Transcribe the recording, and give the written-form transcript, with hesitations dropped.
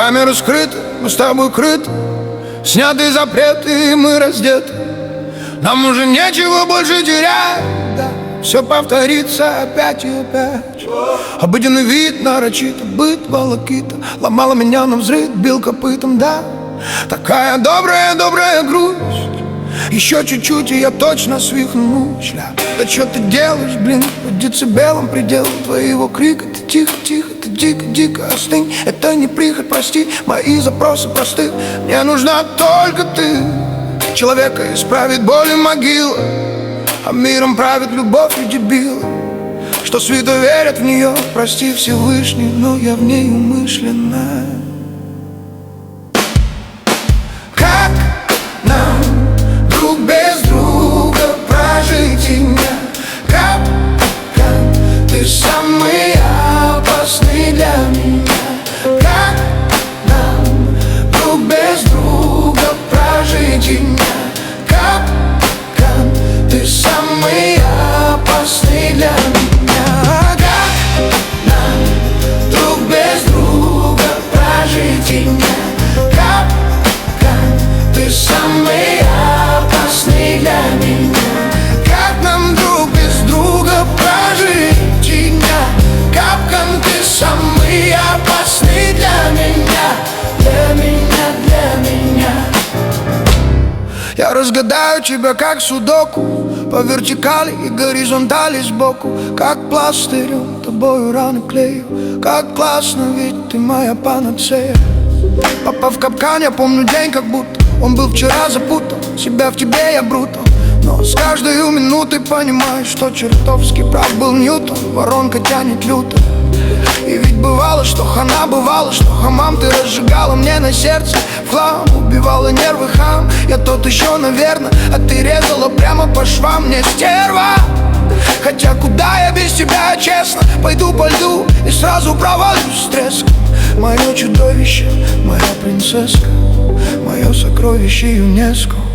Камеры скрыты, мы с тобой крыты, сняты запреты, и мы раздеты. Нам уже нечего больше терять, да. Все повторится опять и опять. Обыденный вид, нарочито, быт, волокита ломала меня навзрыд, бил копытом, да. Такая добрая, добрая грусть. Еще чуть-чуть, и я точно свихнусь. Да что ты делаешь, блин, по децибелам предел твоего крика. Ты тихо, тихо, ты дико, дико остынь. Это не прихоть, прости, мои запросы просты. Мне нужна только ты. Человека исправит боль и могила, а миром правит любовь и дебилы, что свято верят в нее. Прости, Всевышний, но я в ней умышленно. Как нам друг без друга прожить и дня? Как ты самый опасный для меня? Как нам друг без друга прожить и дня? Как ты самый опасный для меня? Как нам друг без друга прожить и дня? Как ты самый опасный для меня? Как нам друг без друга прожить и дня? Капкан, ты самый опасный для меня, для меня, для меня. Я разгадаю тебя как судоку, по вертикали и горизонтали сбоку, как пластырем тобою раны клею. Как классно, ведь ты моя панацея. Попав в капкан, я помню день, как будто он был вчера, запутал себя в тебе, я брутал. Но с каждой минутой понимаю, что чертовски прав был Ньютон. Воронка тянет люто. И ведь бывало, что хана, бывало, что хамам. Ты разжигала мне на сердце в хлам, убивала нервы, хам. Я тот еще, наверное, а ты резала прямо по швам. Мне стерва. Хотя куда я без тебя, честно? Пойду по льду и сразу провалюсь с треском. Мое чудовище, моя принцесска, мое сокровище ЮНЕСКО.